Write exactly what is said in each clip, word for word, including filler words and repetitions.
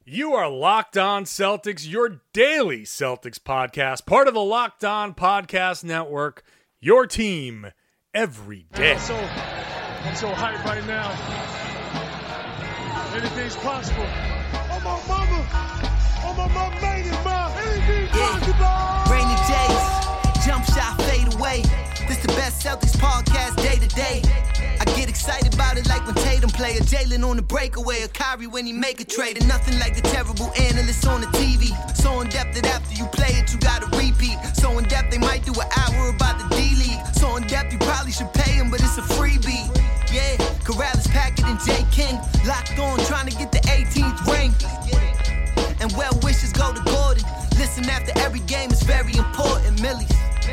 You are Locked On Celtics, your daily Celtics podcast, part of the Locked On Podcast Network, your team every day. I'm so, I'm so hyped right now. Anything's possible. Oh, my mama. Oh, my mama made it, ma. Anything's yeah. possible. Rainy days, jump shot, fade away. This the best Celtics podcast day to day. I get excited about it like when Tatum play, a Jalen on the breakaway, a Kyrie when he make a trade, and nothing like the terrible analysts on the T V. So in depth that after you play it, you gotta repeat. So in depth they might do an hour about the D League. So in depth you probably should pay him, but it's a freebie. Yeah, Corrales, Packard, and J. King locked on, trying to get the eighteenth ring. And well wishes go to Gordon. Listen after every game is very important, Millies.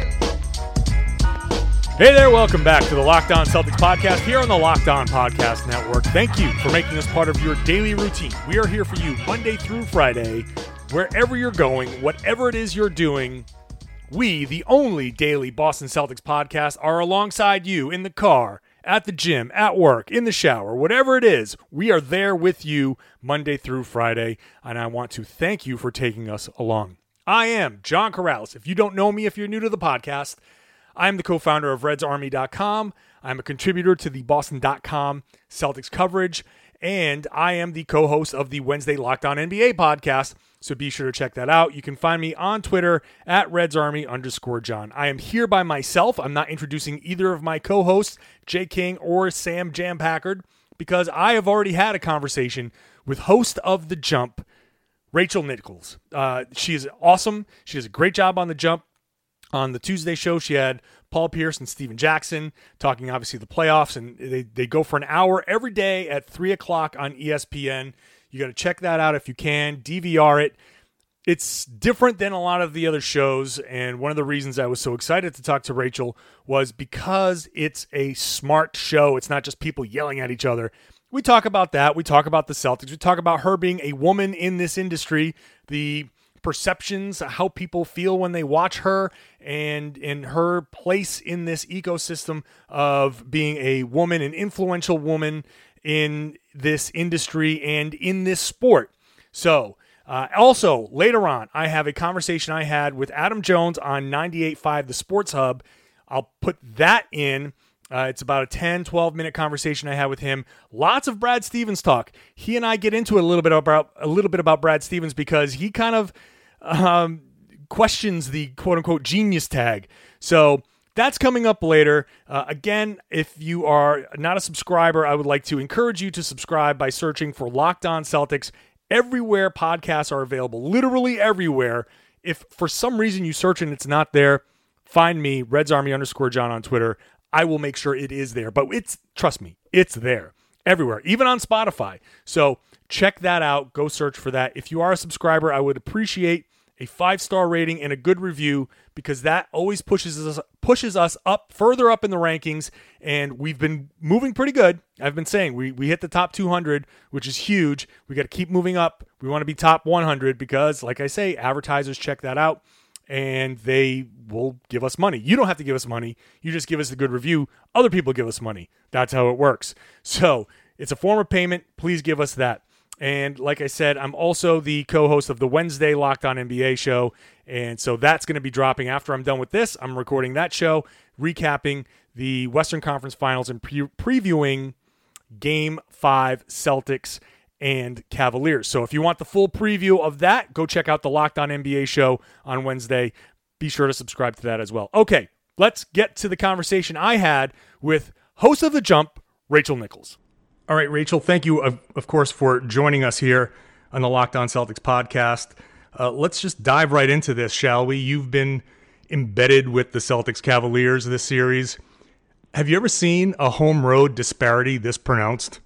Hey there, welcome back to the Locked On Celtics podcast here on the Locked On Podcast Network. Thank you for making us part of your daily routine. We are here for you Monday through Friday, wherever you're going, whatever it is you're doing. We, the only daily Boston Celtics podcast, are alongside you in the car, at the gym, at work, in the shower, whatever it is. We are there with you Monday through Friday, and I want to thank you for taking us along. I am John Corrales. If you don't know me, if you're new to the podcast, I'm the co-founder of Reds Army dot com. I'm a contributor to the Boston dot com Celtics coverage, and I am the co-host of the Wednesday Locked On N B A podcast, so be sure to check that out. You can find me on Twitter at RedsArmy underscore John. I am here by myself. I'm not introducing either of my co-hosts, Jay King or Sam Jam Packard, because I have already had a conversation with host of The Jump, Rachel Nichols. Uh, she is awesome. She does a great job on The Jump. On the Tuesday show, she had Paul Pierce and Steven Jackson talking, obviously, the playoffs, and they, they go for an hour every day at three o'clock on E S P N. You got to check that out if you can. D V R it. It's different than a lot of the other shows, and one of the reasons I was so excited to talk to Rachel was because it's a smart show. It's not just people yelling at each other. We talk about that. We talk about the Celtics. We talk about her being a woman in this industry, the perceptions, how people feel when they watch her, and in her place in this ecosystem of being a woman, an influential woman in this industry and in this sport. So uh, also later on, I have a conversation I had with Adam Jones on ninety-eight point five The Sports Hub. I'll put that in. Uh, it's about a ten, twelve minute conversation I had with him. Lots of Brad Stevens talk. He and I get into a little bit about a little bit about Brad Stevens because he kind of um, questions the quote unquote genius tag. So that's coming up later. Uh, again, if you are not a subscriber, I would like to encourage you to subscribe by searching for Locked On Celtics everywhere podcasts are available, literally everywhere. If for some reason you search and it's not there, find me, RedsArmy underscore John on Twitter. I will make sure it is there, but it's, trust me, it's there everywhere, even on Spotify. So check that out. Go search for that. If you are a subscriber, I would appreciate a five-star rating and a good review, because that always pushes us pushes us up further up in the rankings, and we've been moving pretty good. I've been saying we we hit the top two hundred, which is huge. We got to keep moving up. We want to be top one hundred because, like I say, advertisers check that out, and they will give us money. You don't have to give us money. You just give us a good review. Other people give us money. That's how it works. So it's a form of payment. Please give us that. And like I said, I'm also the co-host of the Wednesday Locked On N B A show. And so that's going to be dropping after I'm done with this. I'm recording that show, recapping the Western Conference Finals and pre- previewing Game five Celtics and Cavaliers. So if you want the full preview of that, go check out the Locked On N B A show on Wednesday. Be sure to subscribe to that as well. Okay, let's get to the conversation I had with host of The Jump, Rachel Nichols. All right, Rachel, thank you, of, of course, for joining us here on the Locked On Celtics podcast. Uh, let's just dive right into this, shall we? You've been embedded with the Celtics Cavaliers this series. Have you ever seen a home road disparity this pronounced?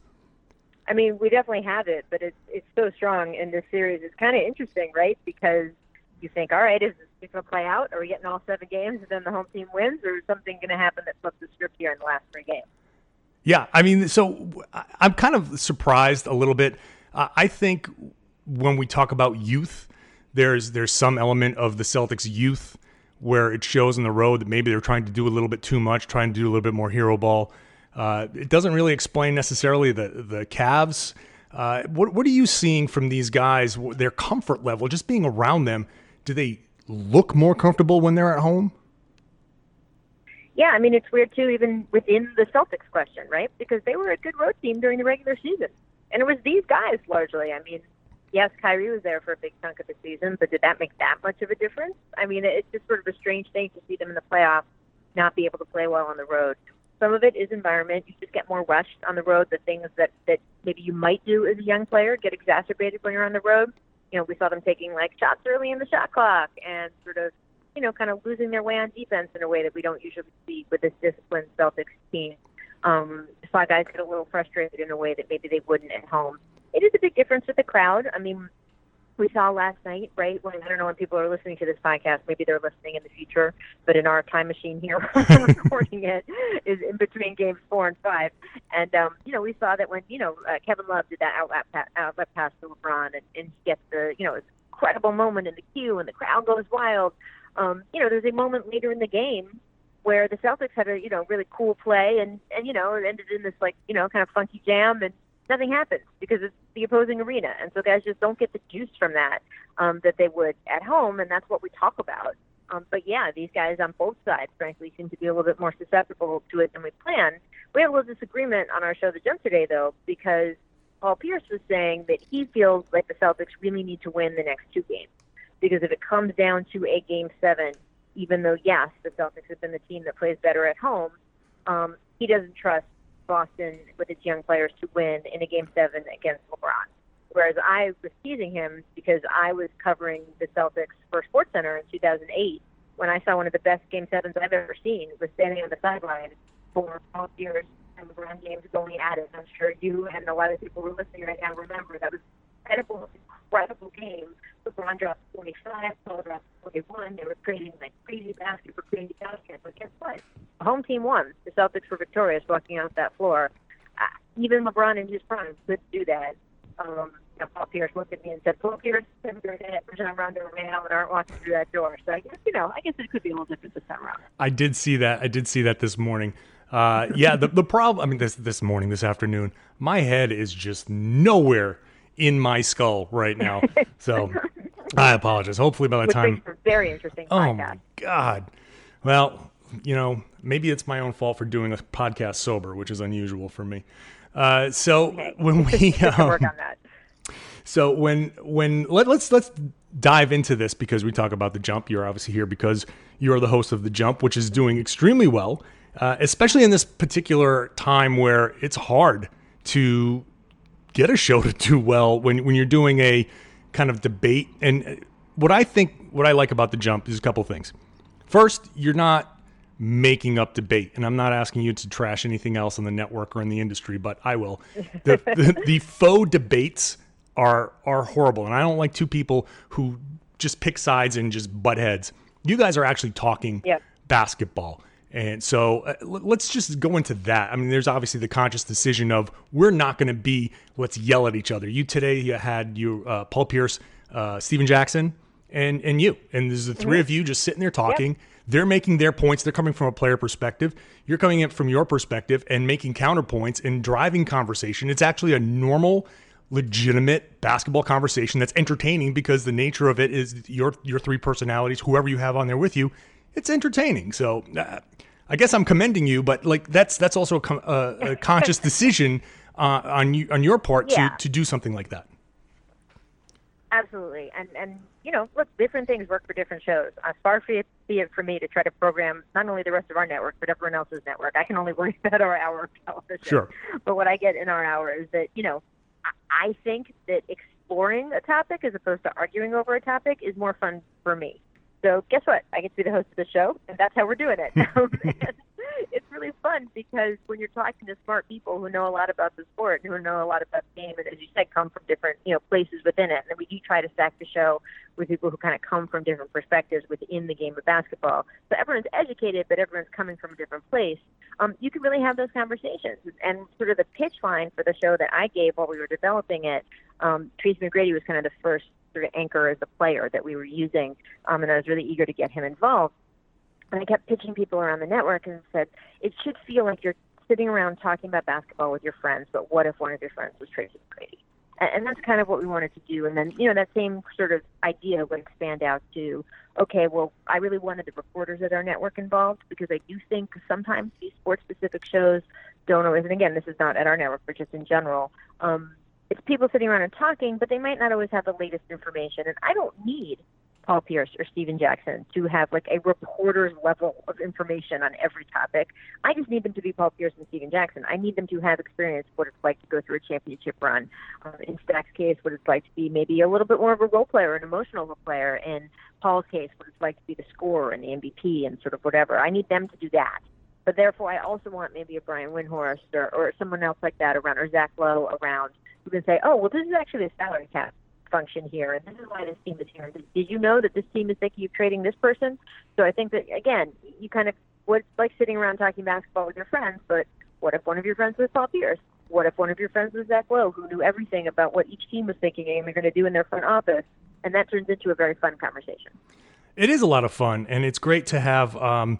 I mean, we definitely have it, but it's it's so strong in this series. It's kind of interesting, right? Because you think, all right, is this going to play out? Are we getting all seven games and then the home team wins, or is something going to happen that flips the script here in the last three games? Yeah, I mean, so I'm kind of surprised a little bit. Uh, I think when we talk about youth, there's there's some element of the Celtics' youth where it shows on the road that maybe they're trying to do a little bit too much, trying to do a little bit more hero ball. Uh, it doesn't really explain necessarily the the Cavs. Uh, what what are you seeing from these guys? Their comfort level, just being around them. Do they look more comfortable when they're at home? Yeah, I mean, it's weird, too, even within the Celtics question, right? Because they were a good road team during the regular season. And it was these guys, largely. I mean, yes, Kyrie was there for a big chunk of the season, but did that make that much of a difference? I mean, it's just sort of a strange thing to see them in the playoffs not be able to play well on the road. Some of it is environment. You just get more rushed on the road. The things that, that maybe you might do as a young player get exacerbated when you're on the road. You know, we saw them taking, like, shots early in the shot clock and sort of, you know, kind of losing their way on defense in a way that we don't usually see with this disciplined Celtics team. Um, saw guys get a little frustrated in a way that maybe they wouldn't at home. It is a big difference with the crowd. I mean, we saw last night, right, when I don't know when people are listening to this podcast, maybe they're listening in the future, but in our time machine here, we're recording it, is in between games four and five. And, um, you know, we saw that when, you know, uh, Kevin Love did that outlet, pa- outlet pass to LeBron and, and he gets the, you know, it's an incredible moment in the queue and the crowd goes wild. Um, you know, there's a moment later in the game where the Celtics had a, you know, really cool play and, and, you know, it ended in this, like, you know, kind of funky jam and nothing happens because it's the opposing arena. And so guys just don't get the juice from that um, that they would at home, and that's what we talk about. Um, but, yeah, these guys on both sides, frankly, seem to be a little bit more susceptible to it than we planned. We had a little disagreement on our show, The Jump, today, though, because Paul Pierce was saying that he feels like the Celtics really need to win the next two games. Because if it comes down to a game seven, even though, yes, the Celtics have been the team that plays better at home, um, he doesn't trust Boston with its young players to win in a game seven against LeBron. Whereas I was teasing him because I was covering the Celtics for SportsCenter in two thousand eight when I saw one of the best game sevens I've ever seen, was standing on the sideline for twelve years and LeBron James going at it. I'm sure you and a lot of people who are listening right now remember that was an incredible, incredible game. LeBron dropped forty-five, Paul dropped forty-one. They were creating like crazy basket for crazy basket. But guess what? The home team won. The Celtics were victorious walking out that floor. Uh, even LeBron in his prime could do that. Um, you know, Paul Pierce looked at me and said, Paul Pierce, Rajon Rondo, Ray Allen aren't walking through that door. So I guess, you know, I guess it could be a little different this time around. I did see that. I did see that this morning. Uh, yeah, the, the problem, I mean, this this morning, this afternoon, my head is just nowhere in my skull right now. So I apologize. Hopefully by the Which time. Makes for a very interesting oh, podcast. my God. Well, you know, maybe it's my own fault for doing a podcast sober, which is unusual for me. Uh, so Okay. when we um, work on that. So when when let, let's let's dive into this because we talk about The Jump. You're obviously here because you are the host of The Jump, which is doing extremely well, uh, especially in this particular time where it's hard to get a show to do well when when you're doing a kind of debate. And what I think, what I like about The Jump is a couple things. First, you're not making up debate, and I'm not asking you to trash anything else on the network or in the industry, but I will. The, the, the faux debates are are horrible, and I don't like two people who just pick sides and just butt heads. You guys are actually talking Yep. basketball. And so uh, let's just go into that. I mean, there's obviously the conscious decision of we're not going to be, let's yell at each other. You today you had you uh, Paul Pierce, uh, Steven Jackson, and and you. And there's the three mm-hmm. of you just sitting there talking. Yep. They're making their points. They're coming from a player perspective. You're coming in from your perspective and making counterpoints and driving conversation. It's actually a normal, legitimate basketball conversation that's entertaining because the nature of it is your your three personalities, whoever you have on there with you, it's entertaining. So uh, I guess I'm commending you, but like that's that's also a, com- uh, a conscious decision uh, on you on your part yeah. to to do something like that. Absolutely, and and you know, look, different things work for different shows. As far be it, be it for me to try to program not only the rest of our network but everyone else's network. I can only worry about our hour of television. Sure. But what I get in our hour is that you know, I, I think that exploring a topic as opposed to arguing over a topic is more fun for me. So guess what? I get to be the host of the show, and that's how we're doing it. And it's really fun because when you're talking to smart people who know a lot about the sport, who know a lot about the game, and as you said, come from different you know places within it, and we do try to stack the show with people who kind of come from different perspectives within the game of basketball. So everyone's educated, but everyone's coming from a different place. Um, you can really have those conversations. And sort of the pitch line for the show that I gave while we were developing it, um, Tracy McGrady was kind of the first sort of anchor as a player that we were using, um, and I was really eager to get him involved. And I kept pitching people around the network and said, it should feel like you're sitting around talking about basketball with your friends, but what if one of your friends was Tracy McGrady? And, and that's kind of what we wanted to do. And then, you know, that same sort of idea would expand out to, okay, well, I really wanted the reporters at our network involved because I do think sometimes these sports-specific shows don't always, and again, this is not at our network, but just in general, um, it's people sitting around and talking, but they might not always have the latest information. And I don't need Paul Pierce or Steven Jackson to have like a reporter's level of information on every topic. I just need them to be Paul Pierce and Steven Jackson. I need them to have experience what it's like to go through a championship run. Um, in Stack's case, what it's like to be maybe a little bit more of a role player, an emotional role player. In Paul's case, what it's like to be the scorer and the M V P and sort of whatever. I need them to do that. But therefore, I also want maybe a Brian Windhorst or, or someone else like that around, or Zach Lowe around, who can say, oh, well, this is actually a salary cap function here, and this is why this team is here. Did you know that this team is thinking of trading this person? So I think that, again, you kind of, what's like sitting around talking basketball with your friends, but what if one of your friends was Paul Pierce? What if one of your friends was Zach Lowe, who knew everything about what each team was thinking and they're going to do in their front office? And that turns into a very fun conversation. It is a lot of fun, and it's great to have um,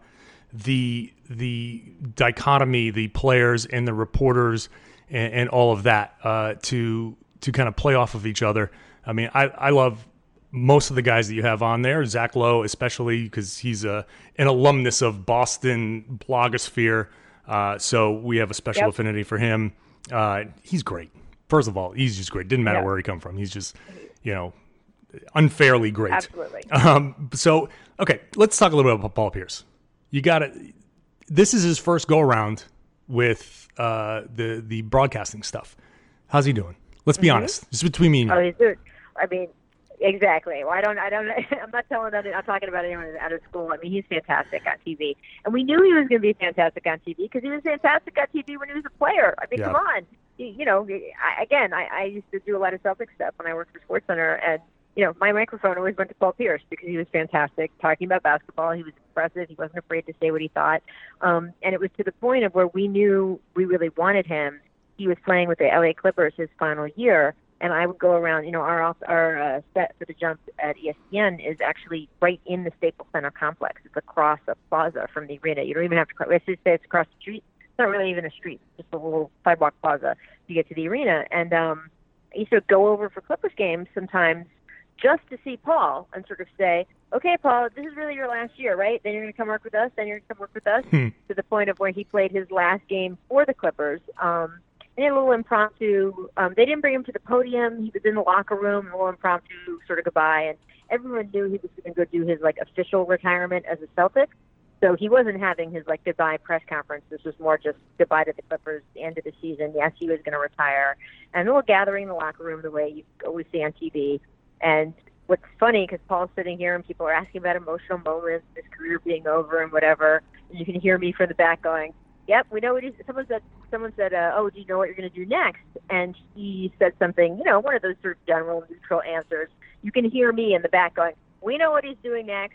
the the dichotomy, the players and the reporters and, and all of that uh, to to kind of play off of each other. I mean, I, I love most of the guys that you have on there, Zach Lowe especially, because he's a, an alumnus of Boston blogosphere, uh, so we have a special Yep. affinity for him. Uh, he's great. First of all, he's just great. Didn't matter Yeah. where he come from. He's just, you know, unfairly great. Absolutely. Um, so, okay, let's talk a little bit about Paul Pierce. You got to. This is his first go around with uh, the the broadcasting stuff. How's he doing? Let's be Mm-hmm. honest. This is between me and you. Oh, he's doing. I mean, exactly. Well, I don't. I don't. I'm not telling that. I'm talking about anyone out of school. I mean, he's fantastic on T V, and we knew he was going to be fantastic on T V because he was fantastic on T V when he was a player. I mean, Yeah. come on. You, you know, I, again, I, I used to do a lot of Celtics stuff when I worked for SportsCenter, and you know, my microphone always went to Paul Pierce because he was fantastic talking about basketball. He was expressive. He wasn't afraid to say what he thought, um, and it was to the point of where we knew we really wanted him. He was playing with the L A Clippers his final year. And I would go around, you know, our off, our uh, set for the jump at E S P N is actually right in the Staples Center complex. It's across a plaza from the arena. You don't even have to, let's just say it's across the street. It's not really even a street, just a little sidewalk plaza to get to the arena. And um, I used to go over for Clippers games sometimes just to see Paul and sort of say, okay, Paul, this is really your last year, right? Then you're going to come work with us. Then you're going to come work with us Hmm. to the point of where he played his last game for the Clippers. Um, And a little impromptu. Um, they didn't bring him to the podium. He was in the locker room, a little impromptu sort of goodbye. And everyone knew he was going to go do his like official retirement as a Celtic. So he wasn't having his like goodbye press conference. This was more just goodbye to the Clippers, the end of the season. Yes, he was going to retire. And a little gathering in the locker room the way you always see on T V. And what's funny, because Paul's sitting here and people are asking about emotional moments, his career being over and whatever. And you can hear me from the back going, yep, we know what he's, someone said, someone said, uh, oh, do you know what you're going to do next? And he said something, you know, one of those sort of general neutral answers. You can hear me in the back going, we know what he's doing next.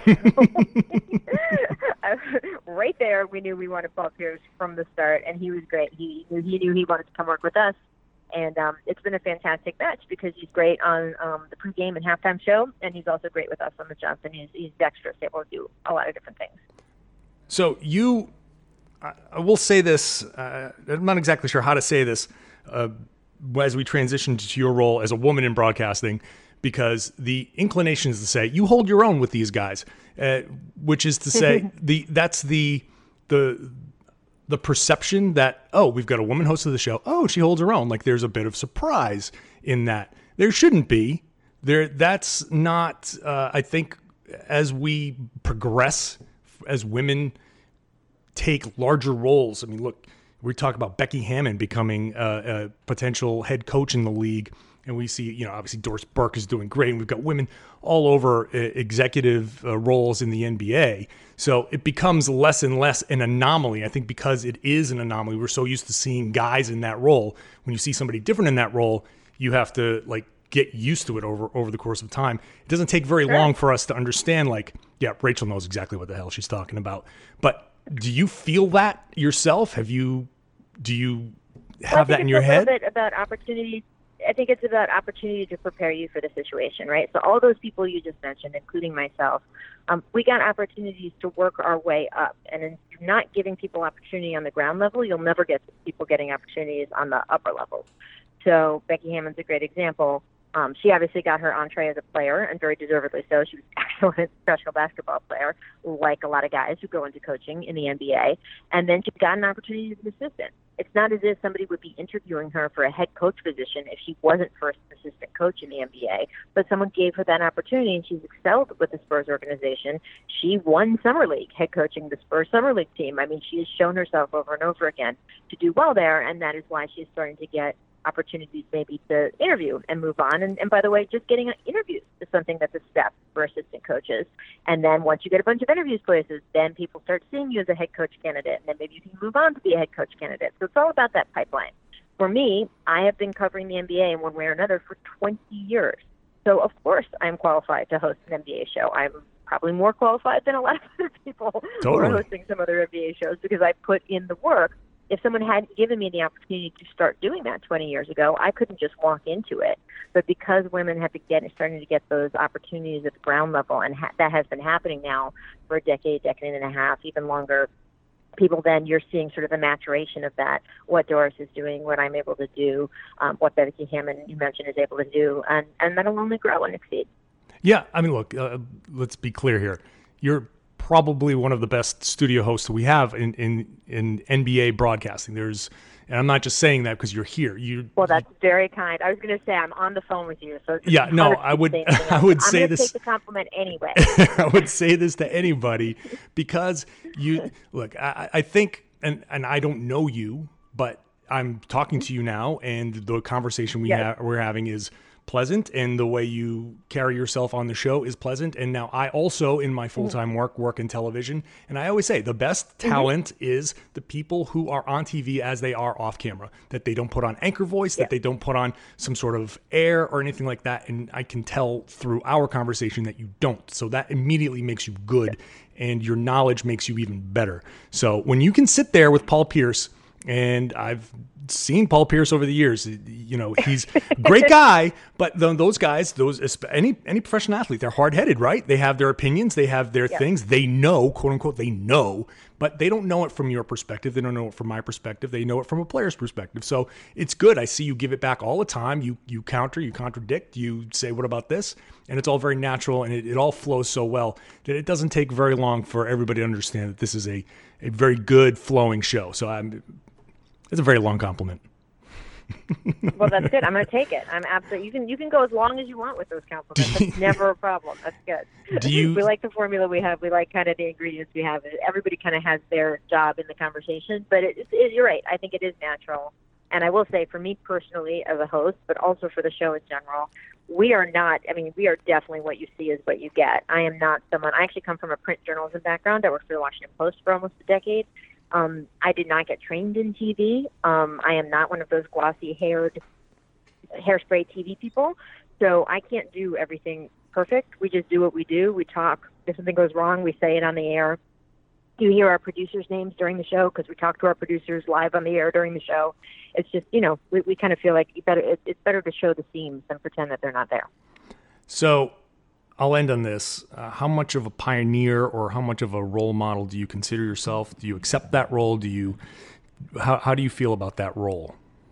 Right there, we knew we wanted Paul Pierce from the start, and he was great. He knew he, knew he wanted to come work with us. And um, it's been a fantastic match because he's great on um, the pregame and halftime show, and he's also great with us on the jump, and he's, he's dexterous, able to do a lot of different things. So you, I, I will say this, uh, I'm not exactly sure how to say this uh, as we transition to your role as a woman in broadcasting, because the inclination is to say you hold your own with these guys, uh, which is to say the that's the the the perception that, oh, we've got a woman host of the show. Oh, she holds her own. Like there's a bit of surprise in that. There shouldn't be. There. That's not, uh, I think, as we progress as women take larger roles. I mean, look, we talk about Becky Hammon becoming a, a potential head coach in the league. And we see, you know, obviously Doris Burke is doing great. And we've got women all over uh, executive uh, roles in the N B A. So it becomes less and less an anomaly. I think because it is an anomaly, we're so used to seeing guys in that role. When you see somebody different in that role, you have to like get used to it over, over the course of time. It doesn't take very Sure. long for us to understand, like, yeah, Rachel knows exactly what the hell she's talking about. But do you feel that yourself? Have you, do you have well, that in your it's head? A little bit about opportunities. I think it's about opportunity to prepare you for the situation, right? So all those people you just mentioned, including myself, um, we got opportunities to work our way up. And if you're not giving people opportunity on the ground level, you'll never get people getting opportunities on the upper levels. So Becky Hammond's a great example. Um, she obviously got her entree as a player, and very deservedly so. She was an excellent professional basketball player, like a lot of guys who go into coaching in the N B A. And then she got an opportunity as an assistant. It's not as if somebody would be interviewing her for a head coach position if she wasn't first assistant coach in the N B A, but someone gave her that opportunity, and she's excelled with the Spurs organization. She won Summer League, head coaching the Spurs Summer League team. I mean, she has shown herself over and over again to do well there, and that is why she's starting to get opportunities maybe to interview and move on. And, and by the way, just getting interviews is something that's a step for assistant coaches. And then once you get a bunch of interviews places, then people start seeing you as a head coach candidate, and then maybe you can move on to be a head coach candidate. So it's all about that pipeline. For me, I have been covering the N B A in one way or another for twenty years. So of course I'm qualified to host an N B A show. I'm probably more qualified than a lot of other people Totally. who are hosting some other N B A shows because I put in the work. If someone hadn't given me the opportunity to start doing that twenty years ago, I couldn't just walk into it. But because women have been getting, starting to get those opportunities at the ground level, and ha- that has been happening now for a decade, decade and a half, even longer, people then you're seeing sort of the maturation of that, what Doris is doing, what I'm able to do, um, what Becky Hammond, you mentioned, is able to do, and, and that'll only grow and exceed. Yeah, I mean, look, uh, let's be clear here. You're probably one of the best studio hosts we have in, in, in N B A broadcasting. There's, and I'm not just saying that because you're here. You well, that's very kind. I was going to say I'm on the phone with you, so yeah, no, I would, I would say I'm this. Take the compliment anyway. I would say this to anybody because you look. I, I think, and and I don't know you, but I'm talking to you now, and the conversation we yes. ha- we're having is pleasant, and the way you carry yourself on the show is pleasant. And now I also, in my full-time mm-hmm. work, work in television. And I always say the best talent mm-hmm. is the people who are on T V as they are off camera, that they don't put on anchor voice, yeah. that they don't put on some sort of air or anything like that. And I can tell through our conversation that you don't. So that immediately makes you good, yeah. and your knowledge makes you even better. So when you can sit there with Paul Pierce, and I've seen Paul Pierce over the years, you know, he's a great guy, but those guys, those any any professional athlete, they're hard-headed, right? They have their opinions, they have their yeah. things, they know, quote unquote, they know, but they don't know it from your perspective. They don't know it from my perspective. They know it from a player's perspective. So it's good. I see you give it back all the time. You you counter, you contradict, you say, what about this? And it's all very natural, and it, it all flows so well that it doesn't take very long for everybody to understand that this is a, a very good flowing show. So I'm It's a very long compliment. Well, that's good. I'm going to take it. I'm absolutely. You can you can go as long as you want with those compliments. That's never a problem. That's good. Do you? We like the formula we have. We like kind of the ingredients we have. Everybody kind of has their job in the conversation, but it, it, it, you're right. I think it is natural. And I will say, for me personally as a host, but also for the show in general, we are not. I mean, we are definitely what you see is what you get. I am not someone. I actually come from a print journalism background. I worked for the Washington Post for almost a decade. Um, I did not get trained in T V. Um, I am not one of those glossy-haired, hairspray T V people, so I can't do everything perfect. We just do what we do. We talk. If something goes wrong, we say it on the air. You hear our producers' names during the show because we talk to our producers live on the air during the show. It's just, you know, we, we kind of feel like you better, it, it's better to show the seams than pretend that they're not there. So I'll end on this. Uh, how much of a pioneer or how much of a role model do you consider yourself? Do you accept that role? Do you, how, how do you feel about that role?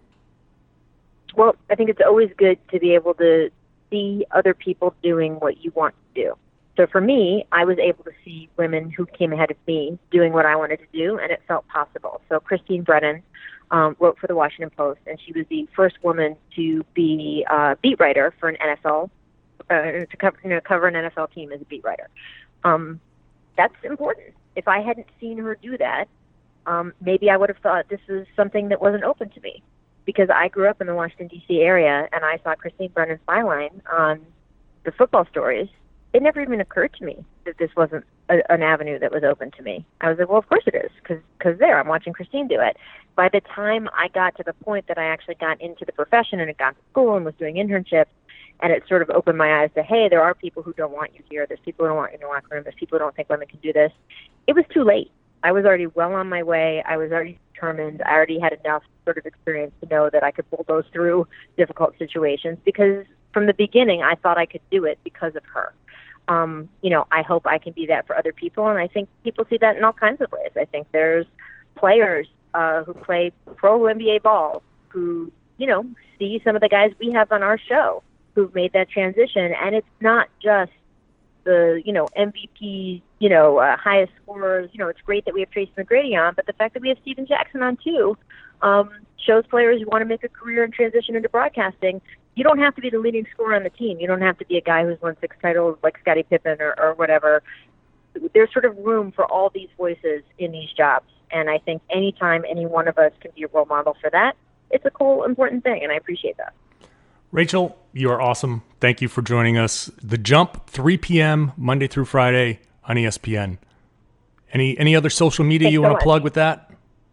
Well, I think it's always good to be able to see other people doing what you want to do. So for me, I was able to see women who came ahead of me doing what I wanted to do, and it felt possible. So Christine Brennan um, wrote for the Washington Post, and she was the first woman to be a beat writer for an N F L Uh, to cover, you know, cover an N F L team as a beat writer. Um, that's important. If I hadn't seen her do that, um, maybe I would have thought this is something that wasn't open to me, because I grew up in the Washington, D C area, and I saw Christine Brennan's byline on the football stories. It never even occurred to me that this wasn't a, an avenue that was open to me. I was like, well, of course it is, because there, I'm watching Christine do it. By the time I got to the point that I actually got into the profession and had gone to school and was doing internships, and it sort of opened my eyes to, hey, there are people who don't want you here. There's people who don't want you in the locker room. There's people who don't think women can do this. It was too late. I was already well on my way. I was already determined. I already had enough sort of experience to know that I could bulldoze through difficult situations, because from the beginning, I thought I could do it because of her. Um, you know, I hope I can be that for other people, and I think people see that in all kinds of ways. I think there's players uh, who play pro N B A ball who you know, see some of the guys we have on our show who've made that transition. And it's not just the, you know, M V P, you know, uh, highest scorers. You know, it's great that we have Tracy McGrady on, but the fact that we have Steven Jackson on too um, shows players who want to make a career and transition into broadcasting. You don't have to be the leading scorer on the team. You don't have to be a guy who's won six titles like Scottie Pippen or, or whatever. There's sort of room for all these voices in these jobs. And I think anytime any one of us can be a role model for that, it's a cool, important thing, and I appreciate that. Rachel, you are awesome. Thank you for joining us. The Jump, three p.m. Monday through Friday on E S P N. Any any other social media Thanks you so want to much. plug with that?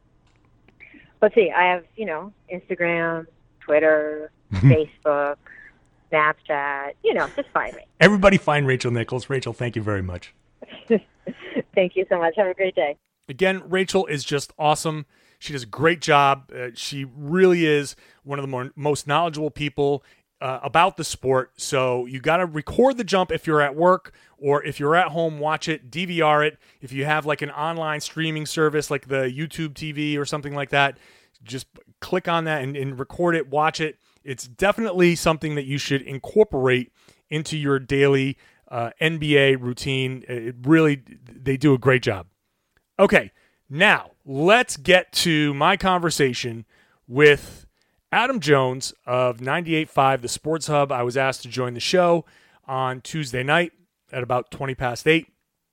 Let's see. I have, you know, Instagram, Twitter, Facebook, Snapchat. You know, just find me. Everybody find Rachel Nichols. Rachel, thank you very much. Thank you so much. Have a great day. Again, Rachel is just awesome. She does a great job. Uh, she really is one of the more, most knowledgeable people uh, about the sport. So you got to record The Jump if you're at work, or if you're at home, watch it, D V R it. If you have like an online streaming service like the YouTube T V or something like that, just click on that and, and record it, watch it. It's definitely something that you should incorporate into your daily uh, N B A routine. It really, they do a great job. Okay, now let's get to my conversation with Adam Jones of ninety-eight point five The Sports Hub. I was asked to join the show on Tuesday night at about twenty past eight.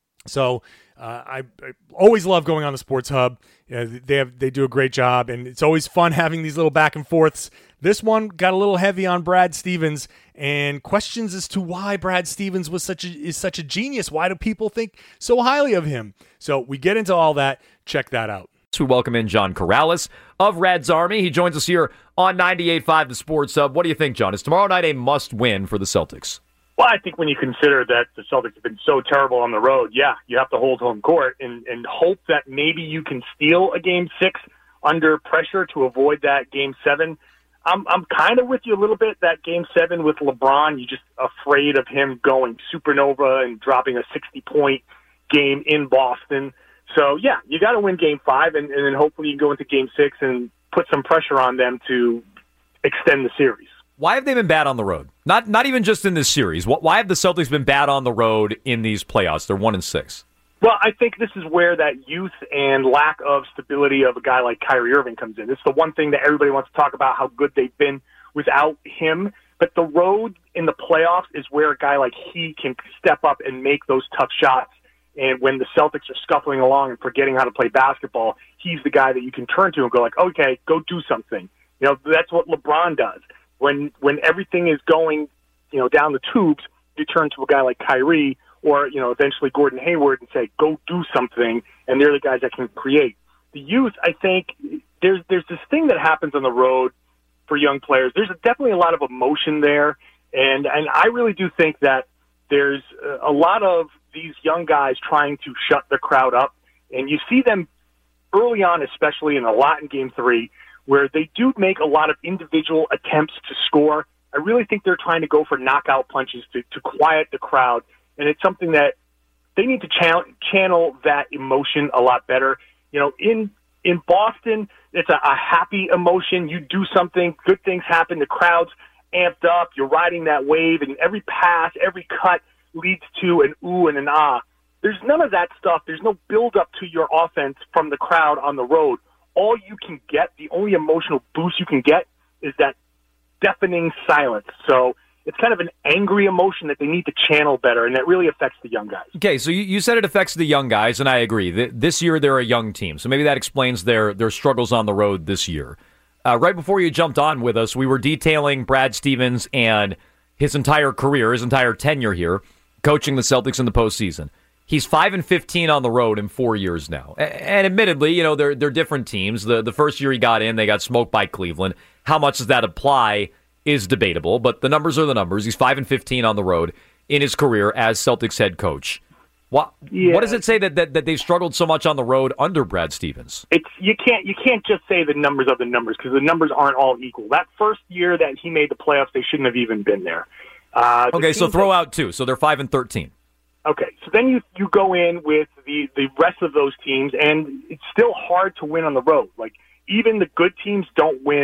So uh, I, I always love going on the Sports Hub. Uh, they have they do a great job, and it's always fun having these little back and forths. This one got a little heavy on Brad Stevens and questions as to why Brad Stevens was such a, is such a genius. Why do people think so highly of him? So we get into all that. Check that out. We welcome in John Corrales of Rad's Army. He joins us here on ninety-eight point five The Sports Hub. What do you think, John? Is tomorrow night a must-win for the Celtics? Well, I think when you consider that the Celtics have been so terrible on the road, yeah, you have to hold home court and, and hope that maybe you can steal a game six under pressure to avoid that game seven. I'm I'm kind of with you a little bit, that game seven with LeBron. You're just afraid of him going supernova and dropping a sixty-point game in Boston. So, yeah, you got to win game five, and, and then hopefully you can go into game six and put some pressure on them to extend the series. Why have they been bad on the road? Not not even just in this series. Why have the Celtics been bad on the road in these playoffs? They're one and six. Well, I think this is where that youth and lack of stability of a guy like Kyrie Irving comes in. It's the one thing that everybody wants to talk about, how good they've been without him. But the road in the playoffs is where a guy like he can step up and make those tough shots. And when the Celtics are scuffling along and forgetting how to play basketball, he's the guy that you can turn to and go like, okay, go do something. You know, that's what LeBron does. When when everything is going, you know, down the tubes, you turn to a guy like Kyrie or, you know, eventually Gordon Hayward and say, go do something, and they're the guys that can create. The youth, I think, there's there's this thing that happens on the road for young players. There's definitely a lot of emotion there, and, and I really do think that there's a lot of these young guys trying to shut the crowd up, and you see them early on, especially in a lot in Game three, where they do make a lot of individual attempts to score. I really think they're trying to go for knockout punches to, to quiet the crowd, and it's something that they need to channel, channel that emotion a lot better. You know, in in Boston, it's a, a happy emotion. You do something, good things happen, the crowd's amped up, you're riding that wave, and every pass, every cut leads to an ooh and an ah. There's none of that stuff. There's no build-up to your offense from the crowd on the road. All you can get, the only emotional boost you can get is that deafening silence. So it's kind of an angry emotion that they need to channel better, and that really affects the young guys. Okay, so you, you said it affects the young guys, and I agree. This year they're a young team, so maybe that explains their, their struggles on the road this year. Uh, right before you jumped on with us, we were detailing Brad Stevens and his entire career, his entire tenure here, coaching the Celtics in the postseason. He's five and fifteen on the road in four years now. And admittedly, you know, they're they're different teams. The the first year he got in, they got smoked by Cleveland. How much does that apply is debatable, but the numbers are the numbers. He's five and fifteen on the road in his career as Celtics head coach. What yeah. what does it say that, that that they've struggled so much on the road under Brad Stevens? It's you can't you can't just say the numbers of the numbers, because the numbers aren't all equal. That first year that he made the playoffs, they shouldn't have even been there. Uh, okay, so throw that, out two. So they're five and thirteen. Okay, so then you, you go in with the, the rest of those teams, and it's still hard to win on the road. Like, even the good teams don't win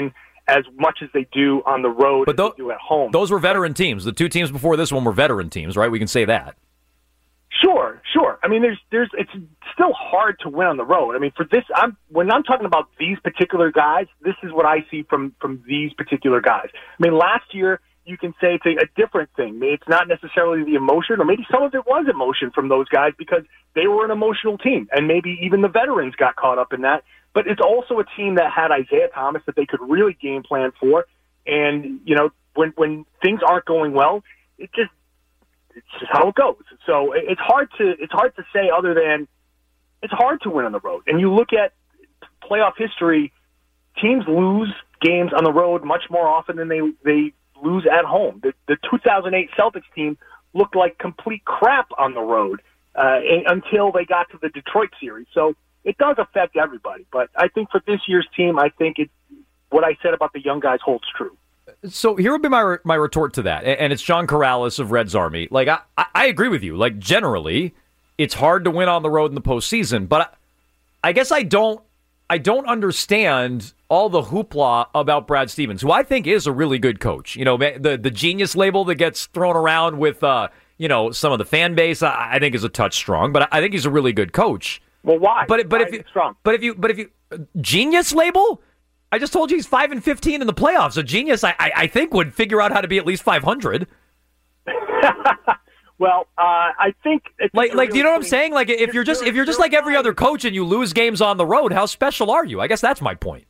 as much as they do on the road but as th- they do at home. Those were veteran teams. The two teams before this one were veteran teams, right? We can say that. Sure, sure. I mean, there's, there's, it's still hard to win on the road. I mean, for this, I'm when I'm talking about these particular guys, this is what I see from from these particular guys. I mean, last year you can say it's a, a different thing. Maybe it's not necessarily the emotion, or maybe some of it was emotion from those guys because they were an emotional team, and maybe even the veterans got caught up in that. But it's also a team that had Isaiah Thomas that they could really game plan for, and you know, when when things aren't going well, it just it's just how it goes. So it's hard to it's hard to say other than it's hard to win on the road. And you look at playoff history, teams lose games on the road much more often than they they lose at home. The, the two thousand eight Celtics team looked like complete crap on the road uh, until they got to the Detroit series. So it does affect everybody. But I think for this year's team, I think it what I said about the young guys holds true. So here would be my my retort to that, and it's John Corrales of Reds Army. Like I, I agree with you. Like generally, it's hard to win on the road in the postseason, but I, I guess I don't I don't understand all the hoopla about Brad Stevens, who I think is a really good coach. You know, the the genius label that gets thrown around with uh, you know some of the fan base, I, I think is a touch strong, but I think he's a really good coach. Well, why? But but why if you strong? but if you but if you genius label. I just told you he's five and fifteen in the playoffs. A genius, I, I, I think, would figure out how to be at least five hundred. Well, uh, I think it's like, like, really do you know what I'm saying? Like, if you're just if you're just like every other coach and you lose games on the road, how special are you? I guess that's my point.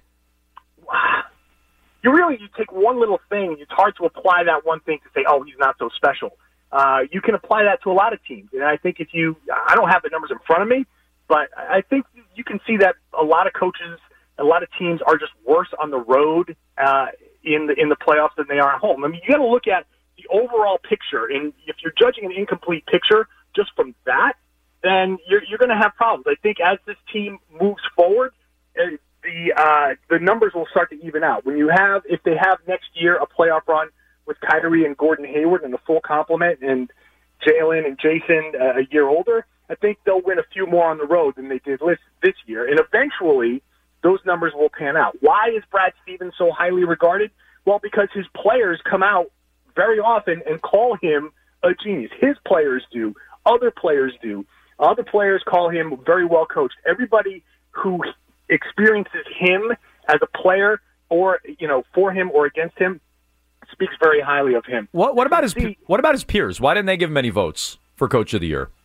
You really you take one little thing. It's hard to apply that one thing to say, oh, he's not so special. Uh, you can apply that to a lot of teams, and I think if you, I don't have the numbers in front of me, but I think you can see that a lot of coaches. A lot of teams are just worse on the road uh, in the in the playoffs than they are at home. I mean, you got to look at the overall picture, and if you're judging an incomplete picture just from that, then you're you're going to have problems. I think as this team moves forward, uh, the uh, the numbers will start to even out. When you have, if they have next year a playoff run with Kyrie and Gordon Hayward and the full complement, and Jalen and Jason uh, a year older, I think they'll win a few more on the road than they did this this year, and eventually those numbers will pan out. Why is Brad Stevens so highly regarded? Well, because his players come out very often and call him a genius. His players do. Other players do. Other players call him very well coached. Everybody who experiences him as a player or, you know, for him or against him speaks very highly of him. What, what about his See, What about his peers? Why didn't they give him any votes for Coach of the Year?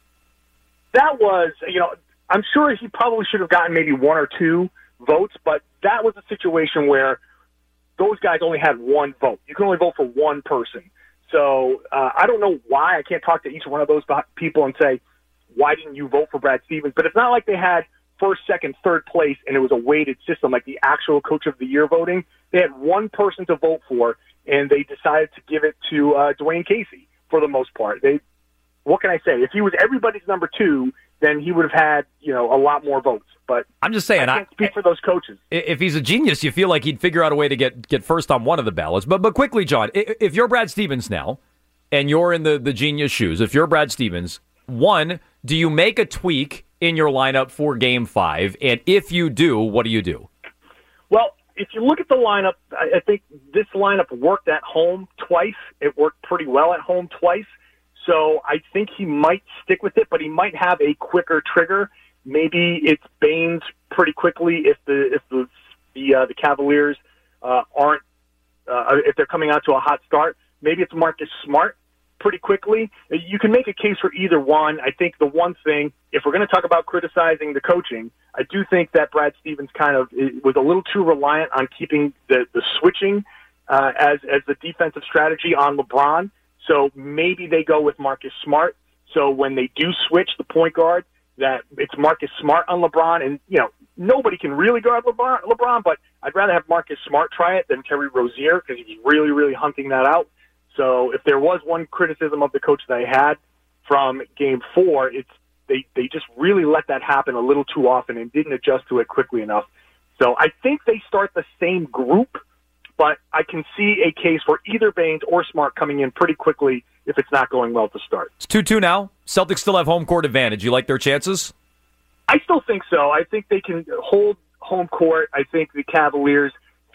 That was, you know, I'm sure he probably should have gotten maybe one or two votes, but that was a situation where those guys only had one vote. You can only vote for one person. So uh, I don't know why. I can't talk to each one of those people and say, why didn't you vote for Brad Stevens? But it's not like they had first, second, third place, and it was a weighted system like the actual Coach of the Year voting. They had one person to vote for, and they decided to give it to uh, Dwayne Casey for the most part. They, what can I say? If he was everybody's number two, then he would have had, you know, a lot more votes. But I'm just saying, I can't speak I, for those coaches. If he's a genius, you feel like he'd figure out a way to get, get first on one of the ballots. But but quickly, John, if you're Brad Stevens now, and you're in the, the genius shoes, if you're Brad Stevens, one, do you make a tweak in your lineup for Game Five? And if you do, what do you do? Well, if you look at the lineup, I, I think this lineup worked at home twice. It worked pretty well at home twice. So I think he might stick with it, but he might have a quicker trigger. Maybe it's Baines pretty quickly if the if the the, uh, the Cavaliers uh, aren't uh, if they're coming out to a hot start. Maybe it's Marcus Smart pretty quickly. You can make a case for either one. I think the one thing, if we're going to talk about criticizing the coaching, I do think that Brad Stevens kind of was a little too reliant on keeping the the switching uh, as as the defensive strategy on LeBron. So maybe they go with Marcus Smart. So when they do switch the point guard, that it's Marcus Smart on LeBron. And, you know, nobody can really guard LeBron, LeBron but I'd rather have Marcus Smart try it than Terry Rozier because he's really, really hunting that out. So if there was one criticism of the coach that I had from Game four, it's they, they just really let that happen a little too often and didn't adjust to it quickly enough. So I think they start the same group, but I can see a case for either Baines or Smart coming in pretty quickly if it's not going well to start. It's two two now. Celtics still have home court advantage. You like their chances? I still think so. I think they can hold home court. I think the Cavaliers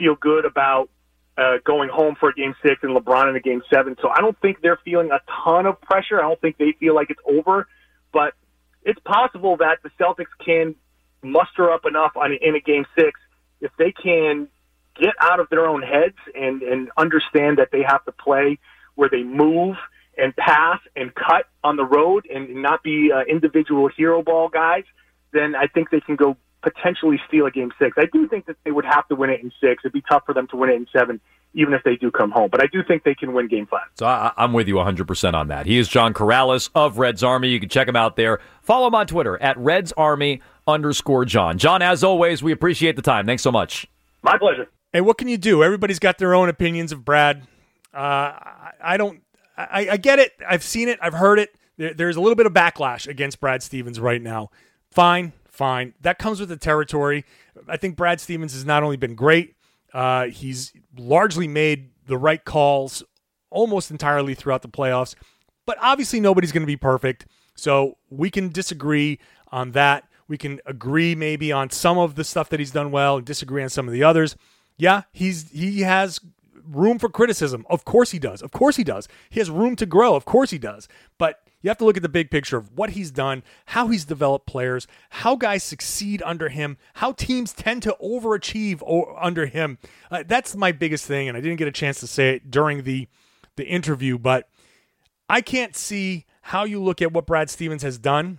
feel good about uh, going home for a game six and LeBron in a game seven. So I don't think they're feeling a ton of pressure. I don't think they feel like it's over, but it's possible that the Celtics can muster up enough on, in a game six if they can get out of their own heads and, and understand that they have to play where they move and pass and cut on the road and not be uh, individual hero ball guys, then I think they can go potentially steal a game six. I do think that they would have to win it in six. It'd be tough for them to win it in seven, even if they do come home. But I do think they can win game five. So I, I'm with you one hundred percent on that. He is John Corrales of Reds Army. You can check him out there. Follow him on Twitter at Reds Army underscore John. John, as always, we appreciate the time. Thanks so much. My pleasure. Hey, what can you do? Everybody's got their own opinions of Brad. Uh, I, I don't. I, I get it. I've seen it. I've heard it. There, there's a little bit of backlash against Brad Stevens right now. Fine, fine. That comes with the territory. I think Brad Stevens has not only been great, uh, he's largely made the right calls almost entirely throughout the playoffs. But obviously nobody's going to be perfect. So we can disagree on that. We can agree maybe on some of the stuff that he's done well and disagree on some of the others. Yeah, he's he has room for criticism. Of course he does. Of course he does. He has room to grow. Of course he does. But you have to look at the big picture of what he's done, how he's developed players, how guys succeed under him, how teams tend to overachieve o- under him. Uh, that's my biggest thing, and I didn't get a chance to say it during the, the interview, but I can't see how you look at what Brad Stevens has done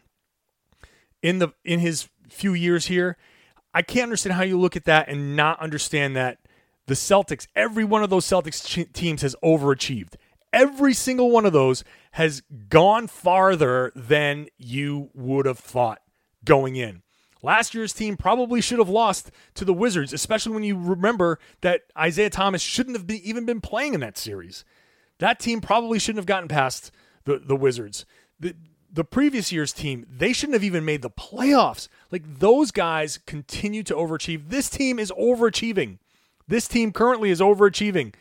in the in his few years here. I can't understand how you look at that and not understand that the Celtics, every one of those Celtics ch- teams has overachieved. Every single one of those has gone farther than you would have thought going in. Last year's team probably should have lost to the Wizards, especially when you remember that Isaiah Thomas shouldn't have been, even been playing in that series. That team probably shouldn't have gotten past the, the Wizards. The, the previous year's team, they shouldn't have even made the playoffs. Like, those guys continue to overachieve. This team is overachieving. This team currently is overachieving.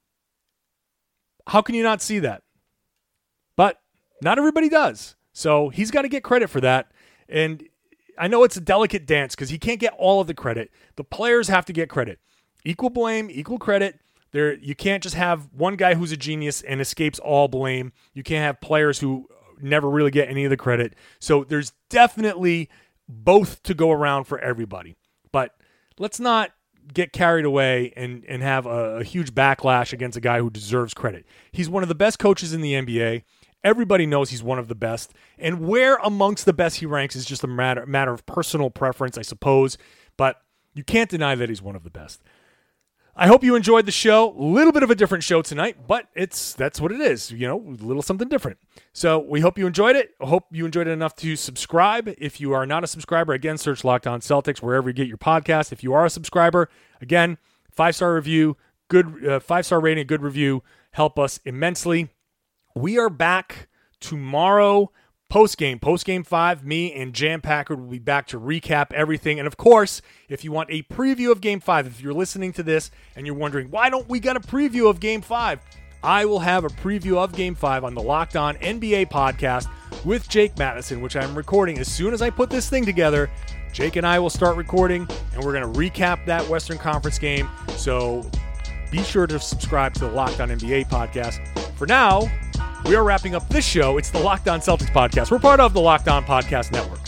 How can you not see that? But not everybody does. So he's got to get credit for that. And I know it's a delicate dance because he can't get all of the credit. The players have to get credit. Equal blame, equal credit. There, you can't just have one guy who's a genius and escapes all blame. You can't have players who never really get any of the credit. So there's definitely both to go around for everybody. But let's not get carried away and, and have a, a huge backlash against a guy who deserves credit. He's one of the best coaches in the N B A. Everybody knows he's one of the best. And where amongst the best he ranks is just a matter, matter of personal preference, I suppose. But you can't deny that he's one of the best. I hope you enjoyed the show. A little bit of a different show tonight, but it's that's what it is, you know, a little something different. So we hope you enjoyed it. I hope you enjoyed it enough to subscribe. If you are not a subscriber, again, search Locked On Celtics wherever you get your podcast. If you are a subscriber, again, five-star review, good uh, five-star rating, good review, help us immensely. We are back tomorrow. Post-game, post-game five, me and Jam Packard will be back to recap everything. And, of course, if you want a preview of Game five, if you're listening to this and you're wondering, why don't we get a preview of Game five? I will have a preview of Game five on the Locked On N B A podcast with Jake Madison, which I'm recording as soon as I put this thing together. Jake and I will start recording, and we're going to recap that Western Conference game. So be sure to subscribe to the Locked On N B A podcast. For now, we are wrapping up this show. It's the Locked On Celtics podcast. We're part of the Locked On Podcast Network.